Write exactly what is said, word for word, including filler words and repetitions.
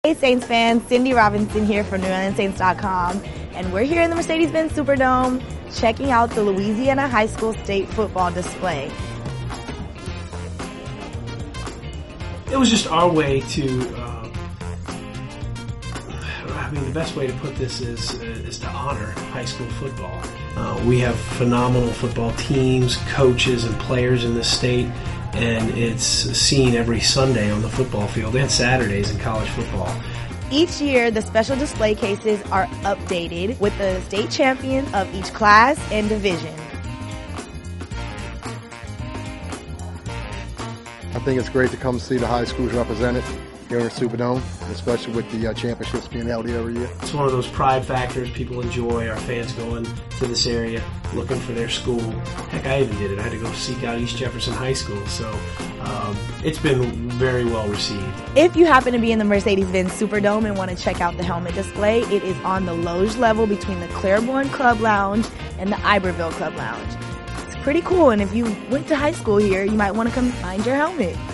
Hey Saints fans, Cindy Robinson here from New Orleans Saints dot com, and we're here in the Mercedes-Benz Superdome checking out the Louisiana High School State football display. It was just our way to, uh, I mean, the best way to put this is, is to honor high school football. Uh, we have phenomenal football teams, coaches, and players in this state. And it's seen every Sunday on the football field and Saturdays in college football. Each year, the special display cases are updated with the state champion of each class and division. I think it's great to come see the high schools represented here in the Superdome, especially with the uh, championships being held here every year. It's one of those pride factors people enjoy, our fans going to this area looking for their school. Heck, I even did it. I had to go seek out East Jefferson High School, so um, it's been very well received. If you happen to be in the Mercedes-Benz Superdome and want to check out the helmet display, it is on the loge level between the Claiborne Club Lounge and the Iberville Club Lounge. It's pretty cool, and if you went to high school here, you might want to come find your helmet.